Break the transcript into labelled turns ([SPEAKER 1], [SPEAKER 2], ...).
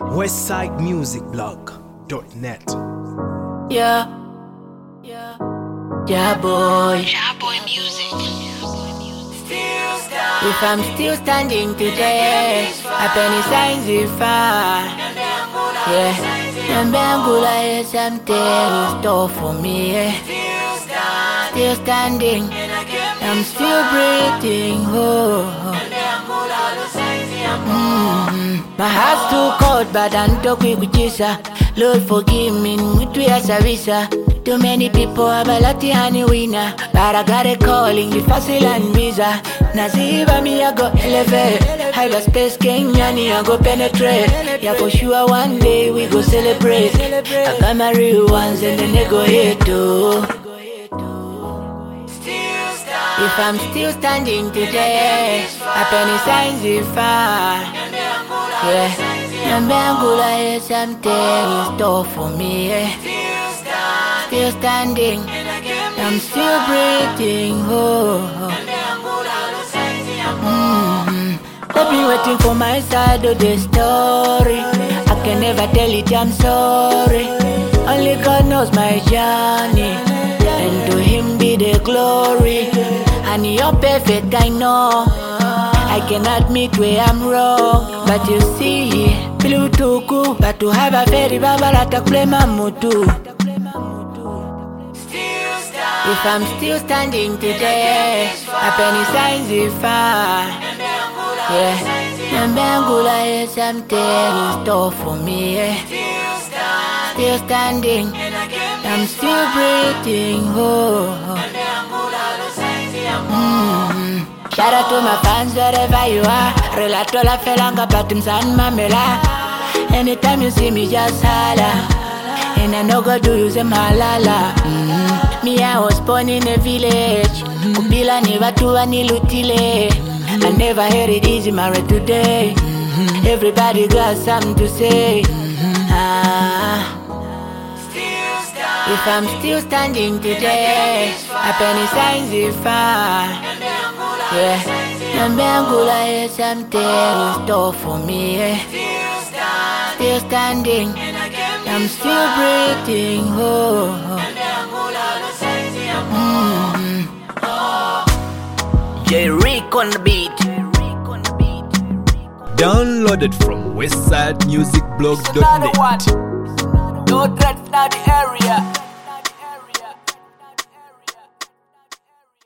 [SPEAKER 1] westsidemusicblog.net.
[SPEAKER 2] Yeah, boy.
[SPEAKER 3] Yeah, boy music.
[SPEAKER 2] If I'm still standing today, happy signs if yeah. Mbangula is something in store for me. Still standing, I'm still breathing. My heart's too cold, but I'm talking with Jesus. Lord forgive me, mutu ya savisa. Too many people have a lot of winner, but I got a calling, the fossil and visa. Naziva me, I go elevate. Hyperspace Kenyani, I go penetrate. Yeah, for sure one day we go celebrate. I got my real ones and then they go hate too. If I'm still standing today, happy signs if yeah. Mbangula is something in store for me. Still standing, I'm still breathing. They've been waiting for my side of the story. I can never tell it, I'm sorry. Only God knows my journey, and to Him be the glory. And you're perfect, I know. I can admit where I'm wrong, but you see, blue tuku. But to have a very babalata klema mutu. If I'm still standing today, happy signs if yeah. Mbangula is something in store for me. Still standing, I'm still breathing. Shout out to my fans wherever you are. Relato la felanga patim san mamela. Anytime you see me just holla, and I know God do use malala. Me I was born in a village. Kupila ni watu wanilutile. I never heard it easy married today. Everybody got something to say. If I'm still standing today, happy signs if yeah. Mbangula is something in store for me. Still standing, I'm still breathing. J-Rick on the beat.
[SPEAKER 1] Downloaded from westsidemusicblog.net.
[SPEAKER 2] No dread for the area.